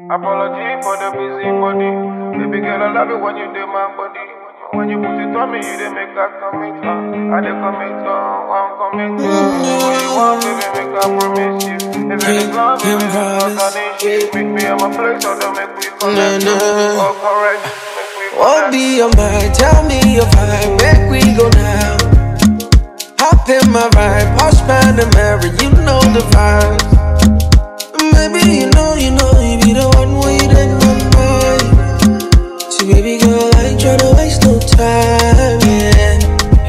Apology for the busy body. Baby girl, I love it when you do my body. When you put it on me, you dey make a commit. I dey commit, I'm commit. What you want, baby, make I promise you. If it is love, baby, it's not an issue. Meet me at my place, so don't make me connect. Oh, correct, make me connect. What be your mind? Tell me your vibe. Where we go now? Hop in my ride, Porsche Panamera, you know the vibes. Maybe you know, you be the one waiting on mine. See, baby girl, I ain't tryna waste no time, yeah.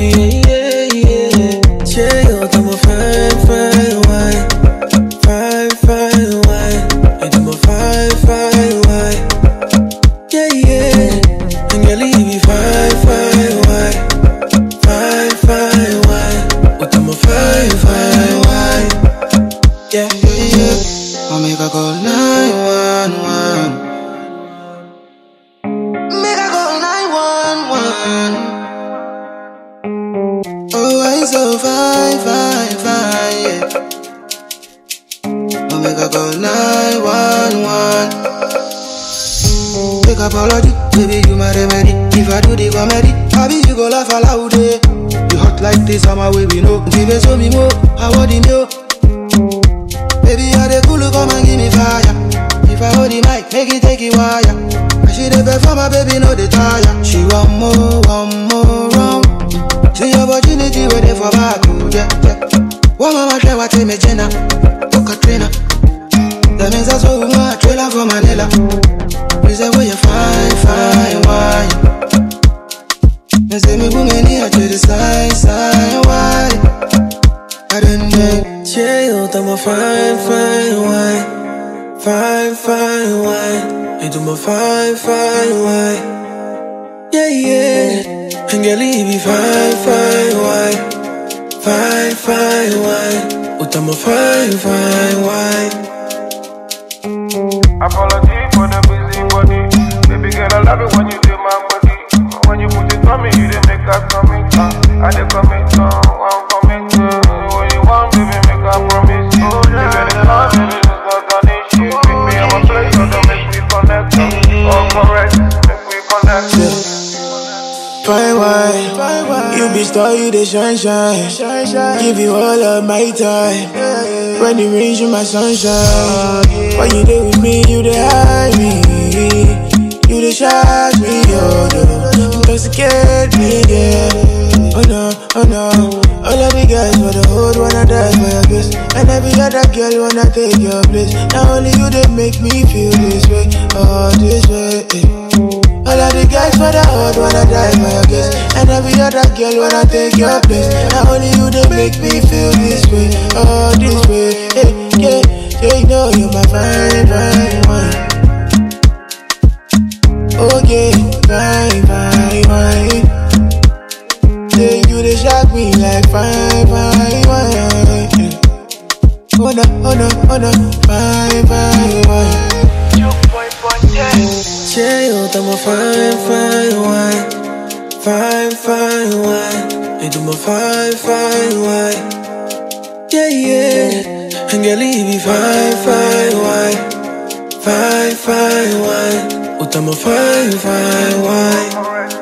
Yeah, yo, I'm a fine wine. Fine wine. And I'm a fine wine. Yeah. And girl, you be fine wine. Fine wine. But I'm a fine wine. Yeah. I'll make her call 911. Make her call 911. Oh, I'm so fine, yeah. I'll make her call 911. Take apology, baby, you my remedy. If I do the comedy, happy you go laugh aloud, eh. You hot like this, I'm away, we know. Give it to me more, I want the milk. Baby, I dey cool, come and give me fire. If I hold the mic, make it take it wire. And she dey perform, my baby, no dey tire. She want more round. See opportunity waiting for back, yeah. One mama try what me Jenna, to Katrina. That means that's what we want, trailer for Manila. Please say where you fine wine. Me say me boom in here to the side, why? I don't know. Chill, I'm a fine wine. Fine wine. And I'm a fine wine. Yeah. And girl, you be fine wine. Fine wine. But I'm a fine wine. Apology for the busy body. Baby girl, I love it when you do my body. When you put it on me, you dey make a commit. I dey commit, I'm commit. What you want, baby, make I promise you. If it is love, baby, it's not an issue. Meet me at my place, so don't make me connect. Oh, correct, make me connect. Fine wine, you be star, you the shine. Give you all of my time. When you rain, you my sunshine. When you there with me, you the hide me. You the shock me, intoxicate me, yeah. Oh no. All of the guys for the hood wanna die for your kiss. And every other girl wanna take your place. Now only you they make me feel this way, oh this way. All of the guys for the hood wanna die for your kiss. And every other girl wanna take your place. Now only you they make me feel this way, oh this way. Yeah, you know you're my fine wine. Oh yeah, fine wine. Yeah, you they shock me like fine wine. Oh no, fine wine. Chill, I'm a fine wine. Fine wine. And I'm a fine wine. Yeah. And girl, you be fine wine. Fine wine. But I'm a fine wine.